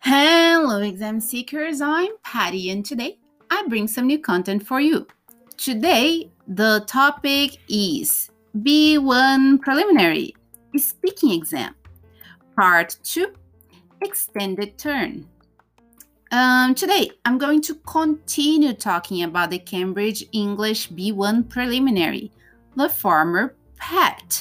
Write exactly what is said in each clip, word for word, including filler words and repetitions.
Hello, exam seekers. I'm Patty, and today I bring some new content for you. Today, the topic is B one Preliminary Speaking Exam, Part two Extended Turn. Um, today, I'm going to continue talking about the Cambridge English B one Preliminary, the former P E T.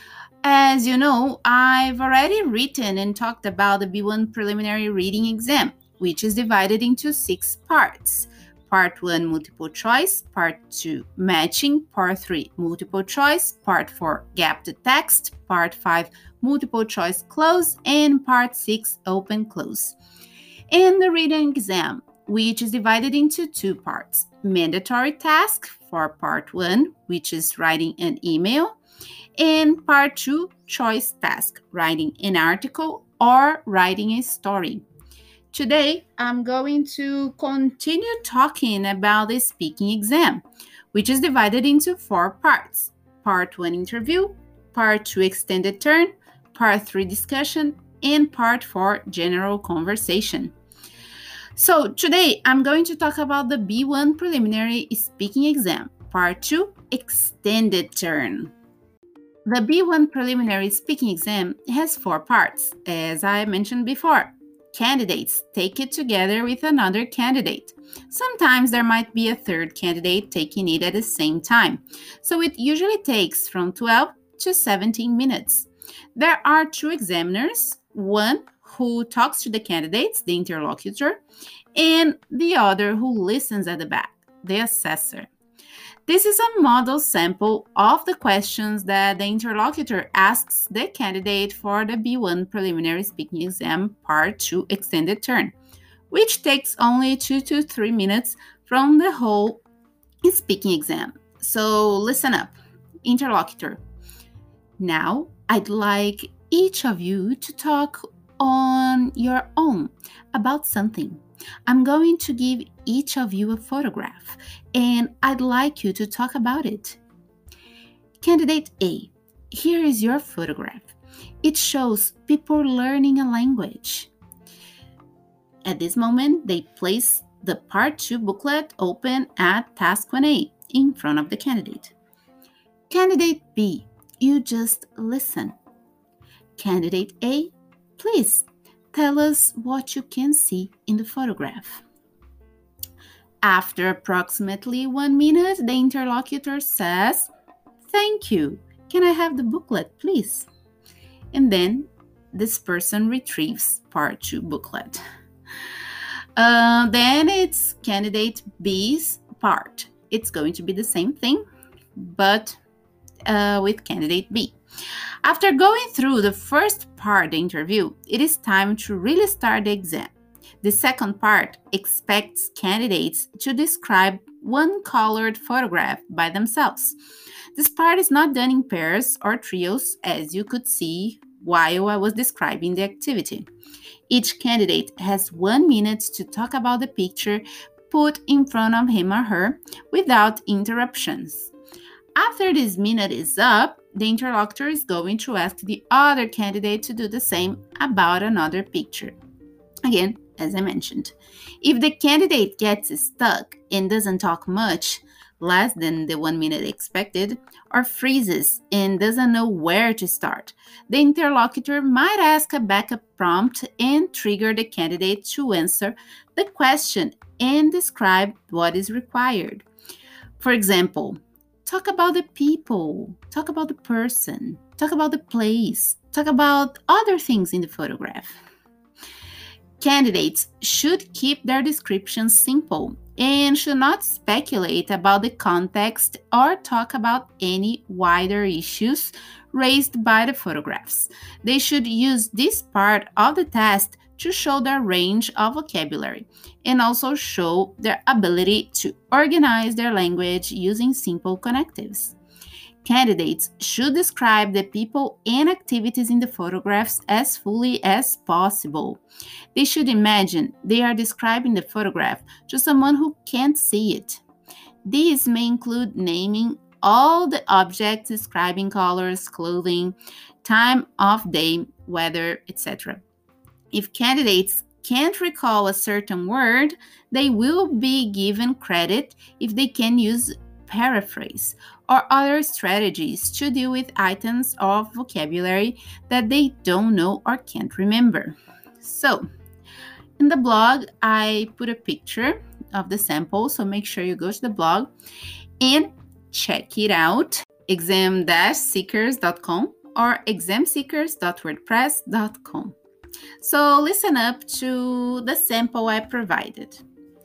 As you know, I've already written and talked about the B one Preliminary Reading Exam, which is divided into six parts. Part one, multiple choice. Part two, matching. Part three, multiple choice. Part four, gap to text. Part five, multiple choice close. And Part six, open close. And the reading exam, which is divided into two parts. Mandatory task for Part one, which is writing an email. And Part two, choice task, writing an article or writing a story. Today, I'm going to continue talking about the speaking exam, which is divided into four parts. Part one, interview. Part two, extended turn. Part three, discussion. And Part four, general conversation. So today, I'm going to talk about the B one Preliminary Speaking Exam, Part two, extended turn. The B one Preliminary Speaking Exam has four parts, as I mentioned before. Candidates take it together with another candidate. Sometimes there might be a third candidate taking it at the same time, so it usually takes from twelve to seventeen minutes. There are two examiners, one who talks to the candidates, the interlocutor, and the other who listens at the back, the assessor. This is a model sample of the questions that the interlocutor asks the candidate for the B one Preliminary Speaking Exam Part two Extended Turn, which takes only two to three minutes from the whole speaking exam. So listen up, interlocutor. Now, I'd like each of you to talk on your own about something. I'm going to give each of you a photograph, and I'd like you to talk about it. Candidate A, here is your photograph. It shows people learning a language. At this moment, they place the Part two booklet open at Task one A in front of the candidate. Candidate B, you just listen. Candidate A, please tell us what you can see in the photograph. After approximately one minute, the interlocutor says, "Thank you. Can I have the booklet, please?" And then this person retrieves Part two booklet. Uh, then it's candidate B's part. It's going to be the same thing, but uh, with candidate B. After going through the first part of the interview, it is time to really start the exam. The second part expects candidates to describe one colored photograph by themselves. This part is not done in pairs or trios, as you could see while I was describing the activity. Each candidate has one minute to talk about the picture put in front of him or her without interruptions. After this minute is up, the interlocutor is going to ask the other candidate to do the same about another picture. Again, as I mentioned, if the candidate gets stuck and doesn't talk much, less than the one minute expected, or freezes and doesn't know where to start, the interlocutor might ask a backup prompt and trigger the candidate to answer the question and describe what is required. For example, talk about the people, talk about the person, talk about the place, talk about other things in the photograph. Candidates should keep their descriptions simple and should not speculate about the context or talk about any wider issues raised by the photographs. They should use this part of the test to show their range of vocabulary and also show their ability to organize their language using simple connectives. Candidates should describe the people and activities in the photographs as fully as possible. They should imagine they are describing the photograph to someone who can't see it. These may include naming all the objects, describing colors, clothing, time of day, weather, et cetera. If candidates can't recall a certain word, they will be given credit if they can use paraphrase or other strategies to deal with items of vocabulary that they don't know or can't remember. So, in the blog, I put a picture of the sample, so make sure you go to the blog and check it out, exam seekers dot com or exam seekers dot wordpress dot com. So listen up to the sample I provided.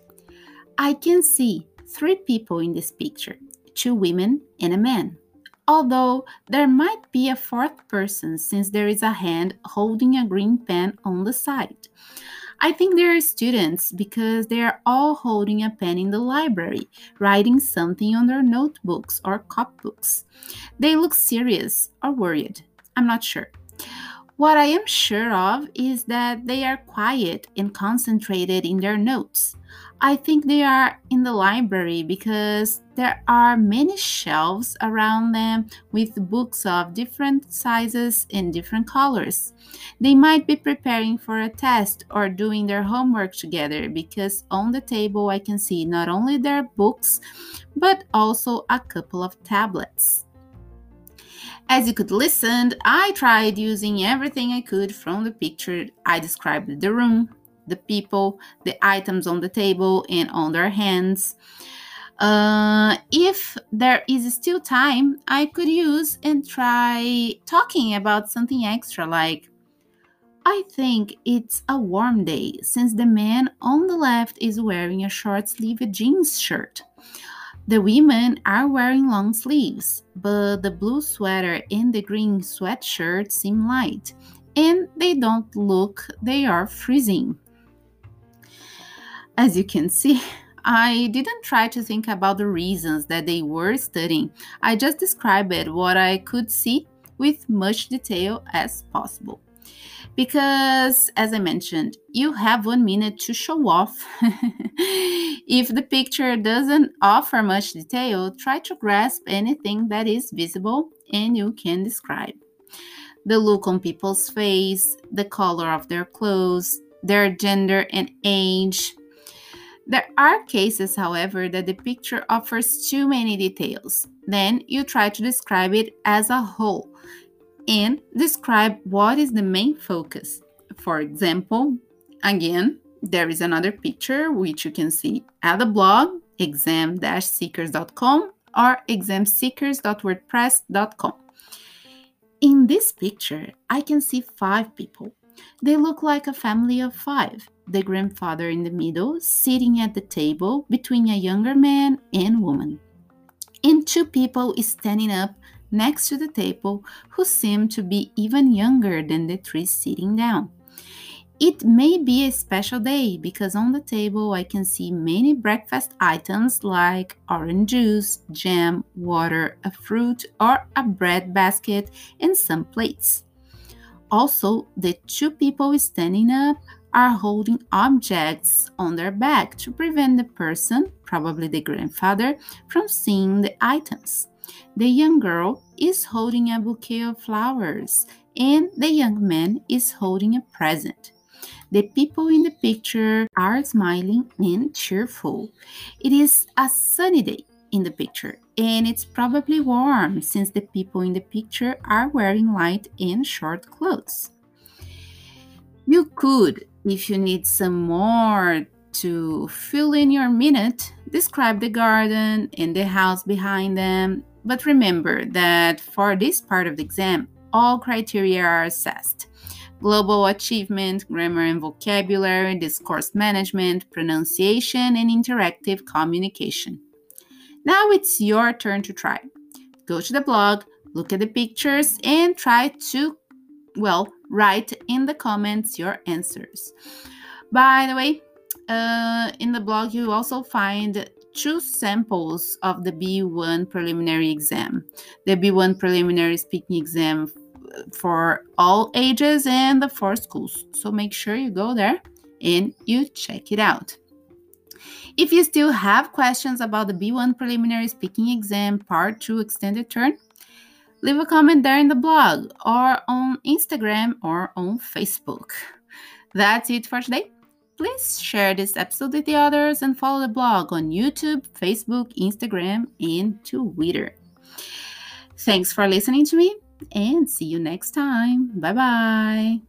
I can see three people in this picture, two women and a man. Although there might be a fourth person since there is a hand holding a green pen on the side. I think they are students because they are all holding a pen in the library, writing something on their notebooks or copybooks. They look serious or worried. I'm not sure. What I am sure of is that they are quiet and concentrated in their notes. I think they are in the library because there are many shelves around them with books of different sizes and different colors. They might be preparing for a test or doing their homework together because on the table I can see not only their books but also a couple of tablets. As you could listen, I tried using everything I could from the picture. I described the room, the people, the items on the table and on their hands. Uh, if there is still time, I could use and try talking about something extra like, I think it's a warm day since the man on the left is wearing a short-sleeved jeans shirt. The women are wearing long sleeves, but the blue sweater and the green sweatshirt seem light, and they don't look they are freezing. As you can see, I didn't try to think about the reasons that they were studying. I just described what I could see with much detail as possible. Because, as I mentioned, you have one minute to show off. If the picture doesn't offer much detail, try to grasp anything that is visible and you can describe. The look on people's face, the color of their clothes, their gender and age. There are cases, however, that the picture offers too many details. Then you try to describe it as a whole and describe what is the main focus. For example, again, there is another picture which you can see at the blog, exam seekers dot com or exam seekers dot wordpress dot com. In this picture, I can see five people. They look like a family of five. The grandfather in the middle, sitting at the table between a younger man and woman. And two people standing up next to the table who seem to be even younger than the three sitting down. It may be a special day because on the table I can see many breakfast items like orange juice, jam, water, a fruit, or a bread basket, and some plates. Also, the two people standing up are holding objects on their back to prevent the person, probably the grandfather, from seeing the items. The young girl is holding a bouquet of flowers and the young man is holding a present. The people in the picture are smiling and cheerful. It is a sunny day in the picture and it's probably warm since the people in the picture are wearing light and short clothes. You could, if you need some more to fill in your minute, describe the garden and the house behind them. But remember that for this part of the exam, all criteria are assessed. Global achievement, grammar and vocabulary, discourse management, pronunciation, and interactive communication. Now it's your turn to try. Go to the blog, look at the pictures, and try to, well, write in the comments your answers. By the way, uh, in the blog you also find two samples of the B one preliminary exam. The B one preliminary speaking exam for all ages and the four schools. So make sure you go there and you check it out. If you still have questions about the B one preliminary speaking exam part two extended turn, leave a comment there in the blog or on Instagram or on Facebook. That's it for today. Please share this episode with the others and follow the blog on YouTube, Facebook, Instagram, and Twitter. Thanks for listening to me, and see you next time. Bye-bye.